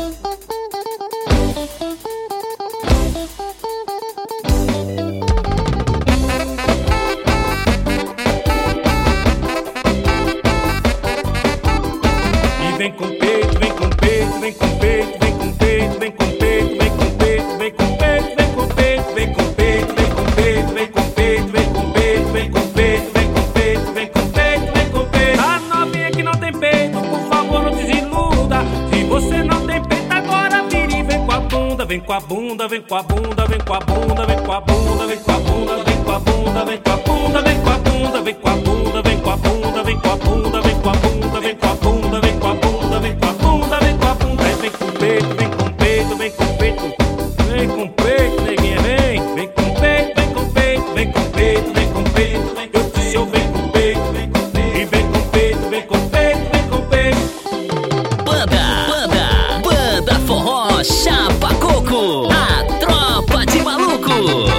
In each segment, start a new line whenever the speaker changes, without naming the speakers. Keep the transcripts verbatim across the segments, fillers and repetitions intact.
Vem com peito, vem com peito, vem com peito, vem com peito, vem com peito, vem com peito, vem com peito, vem com peito, vem com peito, vem com peito, vem com peito, vem com peito, vem com peito, vem com peito, vem com peito, vem com peito. A novinha que não tem peito, por favor não desiluda. Se você não tem peito, agora vira e vem com a bunda, vem com a bunda, vem com a bunda, vem com a bunda, vem com a bunda, vem com a bunda, vem com a bunda, vem com a bunda, vem com a bunda, vem com a bunda, vem com a bunda, vem com a bunda, vem com a bunda, vem com a bunda, vem com a bunda, vem com a bunda, vem com a bunda, vem com peito, vem com peito, vem com peito, vem com peito, neguinha, vem, vem com peito, vem com peito, vem com peito, vem com peito, vem eu disse eu vem com peito, vem com peito, e vem com peito, vem com peito, vem com peito.
Banda, banda, banda forró Chapa Coco, a tropa de malucos.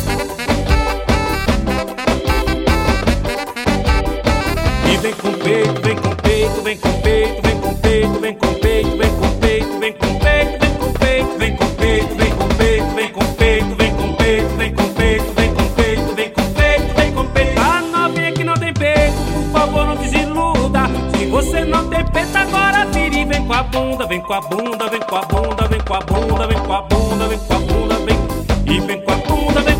E vem com peito, vem com peito, vem com peito, vem com peito, vem com peito, vem com peito, vem com peito, vem com peito, vem com peito, vem com peito, vem com peito, vem com peito, vem com peito, vem com peito, vem com peito, vem com peito. A novinha que não tem peito, por favor não desiluda. Se você não tem peito, agora vira e vem com a bunda, vem com a bunda, vem com a bunda, vem com a bunda, vem com a bunda, vem com a bunda, vem e vem com a bunda, vem